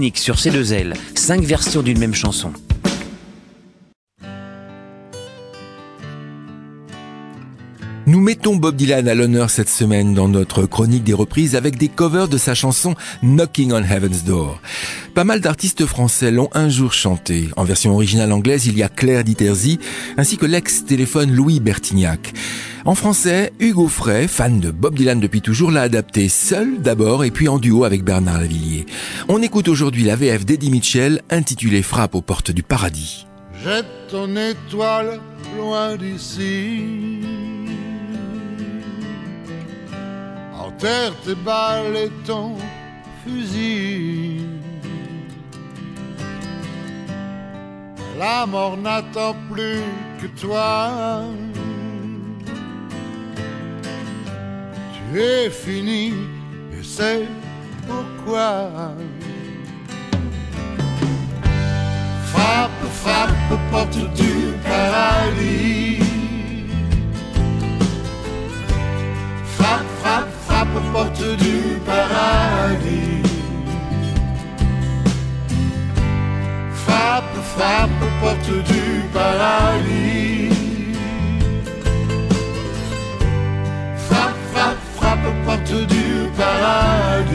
unique sur C2L, 5 versions d'une même chanson. Nous mettons Bob Dylan à l'honneur cette semaine dans notre chronique des reprises avec des covers de sa chanson Knocking on Heaven's Door. Pas mal d'artistes français l'ont un jour chanté. En version originale anglaise, il y a Claire Diterzi ainsi que l'ex-téléphone Louis Bertignac. En français, Hugo Frey, fan de Bob Dylan depuis toujours, l'a adapté seul d'abord et puis en duo avec Bernard Lavilliers. On écoute aujourd'hui la VF d'Eddie Mitchell intitulée Frappe aux portes du paradis. Jette ton étoile loin d'ici, enterre tes balles et ton fusil. La mort n'attend plus que toi. Tu es fini et c'est pourquoi. Frappe, frappe, porte du paradis. Frappe, frappe, frappe, porte du paradis. Frappe, frappe, porte du paradis. Frappe, frappe, frappe, porte du paradis.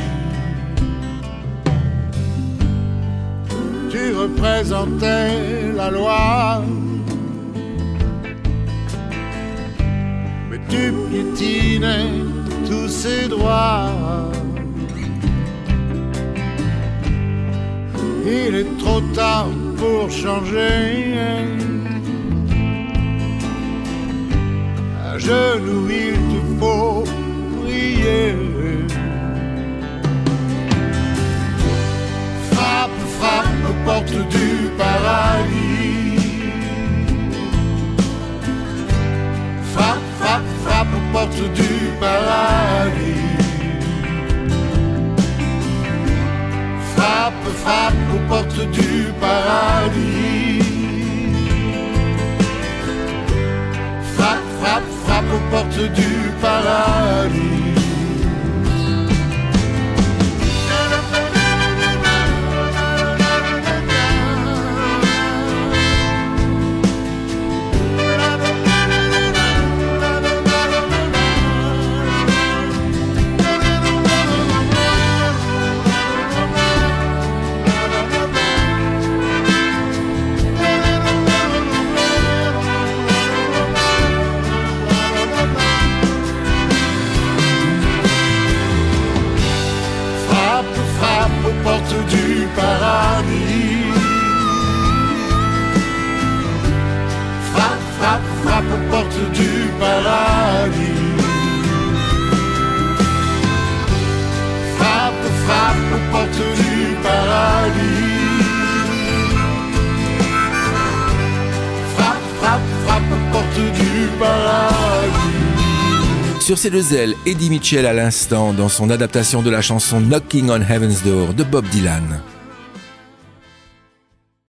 Tu représentais la loi, mais tu piétinais tous ses droits. Il est trop tard pour changer. À genoux il te faut prier. Frappe, frappe, porte du paradis. Frappe, frappe, frappe, porte du paradis. Frappe, frappe aux portes du paradis. Frappe, frappe, frappe aux portes du paradis. Du paradis. Frappe, frappe, frappe aux portes du paradis. Frappe, frappe aux portes du paradis. Frappe, frappe, frappe aux portes du paradis. Sur C2L, Eddie Mitchell à l'instant dans son adaptation de la chanson Knocking on Heaven's Door de Bob Dylan.